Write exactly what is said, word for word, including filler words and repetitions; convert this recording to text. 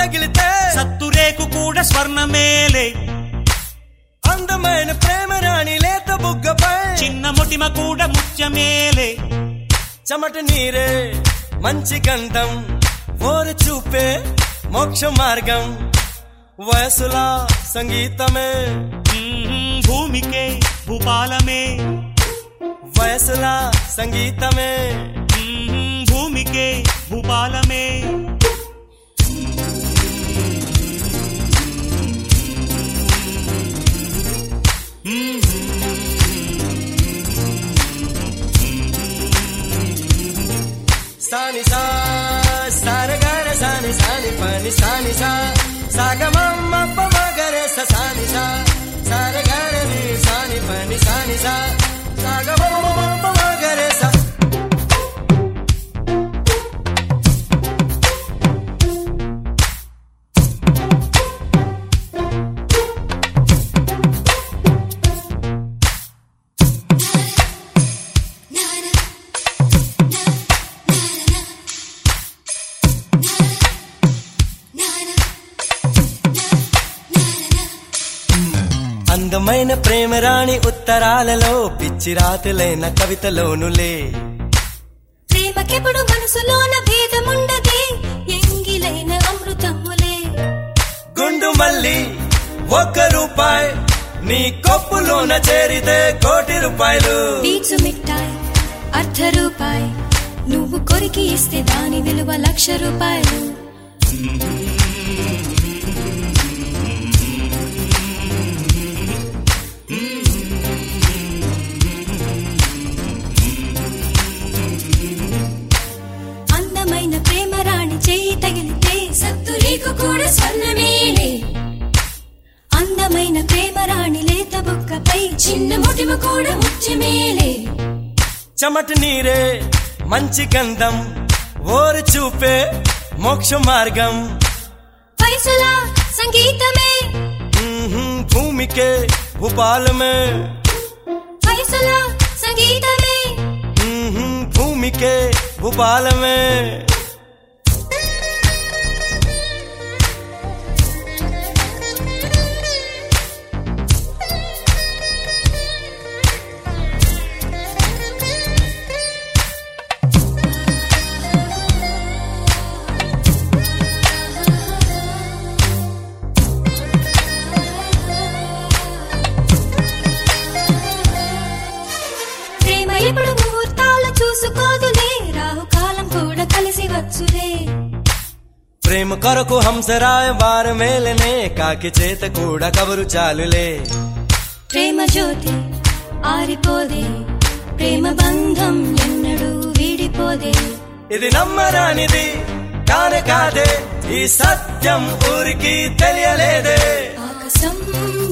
తగిలితే సత్తురేకు కూడా స్వర్ణమేలే. అందమైన ప్రేమ రాణి లేత బుగ్గపై చిన్న మొటిమ కూడా ముత్యమేలే. చెమట నీరే మంచి గంధం, ఓరు చూపే మోక్ష మార్గం, వయసులా సంగీతమే భూమికే భూపాలమే. వయసులా సంగీతమే భూమికే భూపాలమే. సాని సా సారగార సాని సాని పని సాని సా సాగమమ్మ పమగరే సాని సా సారగార ని సాని పని సాని సా సాగమమ్మ పమగరే సా. అందమైన ప్రేమ రాణి ఉత్తరాలలో పిచ్చి రాతులైన కవితలోనులే. ప్రేమకెప్పుడు మనసులోన భేదముండదే, ఎంగిలైన అమృతములే. గుండు మల్లి ఒక్క రూపాయి నీ కొప్పులోన చేరితే కోటి రూపాయలు. పీచు మిఠాయి అర్ధ రూపాయి, నువ్వు కొరికి ఇస్తే దాని విలువ లక్ష రూపాయలు. అందమైన ప్రేమ రాణి చేయి తగిలితే సత్తురేకు కూడా స్వర్ణమేలే. అందమైన ప్రేమ రాణి లేత బుక్కపై చిన్న మొటిమ కూడా ముత్యమేలే. చెమట నీరే మంచి గంధం, ఓరు చూపే మోక్ష మార్గం, వయసులా సంగీతమే భూమికే భూపాలమే. వయసులా సంగీతమే భూమికే భూపాలమే. ప్రేమ ఎప్పుడు ముహూర్తాలు చూసుకోదులే, రాహుకాలం కూడా కలిసి వచ్చులే. ప్రేమ కొరకు హంసరాయ వారు మేలనే, కాకి చేత కూడా కబురు చాలులే. ప్రేమ జ్యోతి ఆరిపోదే, ప్రేమ బంధం ఎన్నడూ వీడిపోదే. ఇది నమ్మరానిది కానే కాదే, ఈ సత్యం ఊరికి తెలియలేదే. ఆకాశం